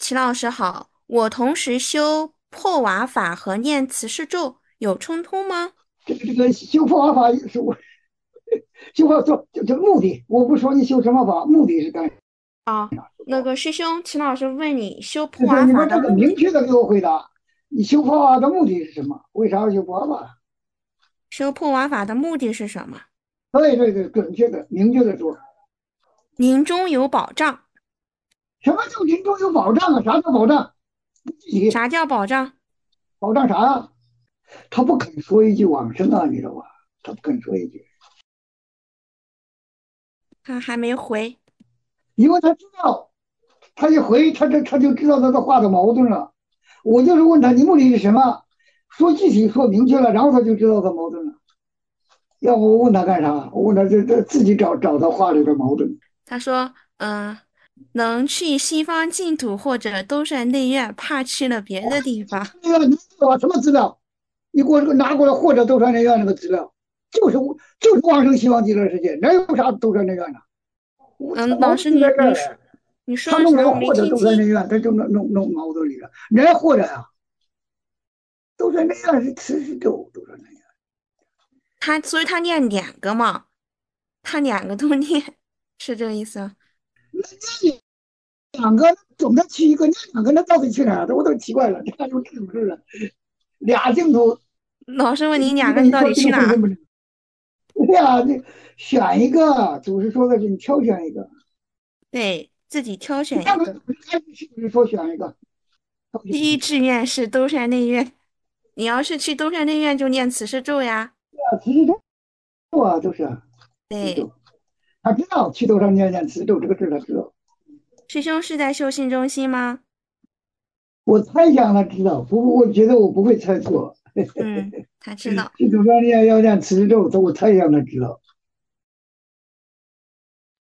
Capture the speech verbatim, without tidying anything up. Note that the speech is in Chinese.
齐老师好，我同时修破瓦法和念慈氏咒有冲突吗？ 这个这个修佛法是我修法做就这目的，我不说你修什么法，目的是干啥？ 啊，那个师兄，齐老师问你修破就是你瓦法把这个明的目的， 确的给我回答，你修佛法的目的是什么？为啥要修佛法？ 修破瓦法的目的是什么？ 对对对，准确的、明确的说， 临终有保障。 什么叫临终有保障啊？啥叫保障？具体啥叫保障？ 保障啥啊？他不肯说一句往生啊，你知道吧？他不肯说一句， 他还没回。 因为他知道，他一回他这他就知道他的话的矛盾了。我就是问他你目的是什么？说具体说明确了，然后他就知道他矛盾了。要不我问他干啥？我问他这这自己找找他话里的矛盾。 他说，嗯、能去西方净土或者兜率内院，怕去了别的地方。 那个你给我什么资料？你给我这个拿过来，或者兜山内院那个资料，就是就是往生西方极乐世界，哪有啥兜山内院呢？我他嗯，老师， 矛盾就在你你说这儿。 你说他弄个的啥？我没或者兜山内听清。 院，他就弄弄弄矛盾里了。人家或者呀、兜山内院是慈是咒，兜山内院。 他，所以他念两个嘛，他两个都念，是这个意思吗？ 那两个总得去一个，那两个那到底去哪儿？我都奇怪了，这就这种事了。俩净土， 老师问你两个，你到一个一说，这个底去哪儿？ 会分不成。对呀，你选一个，祖师说的是你挑选一个。 对，自己挑你看看， 选一个。 是不是说选一个？挑选一个。 第一志愿是兜率内院，你要是去兜率内院就念慈氏咒呀。 对啊，慈咒啊，都是慈对， 咒。他知道去头上念念慈咒这个字，他知道。 师兄是在修行中心吗？ 我猜想他知道，不过我觉得我不会猜错。 嗯，他知道。 去头上念要念慈咒，我猜想他知道。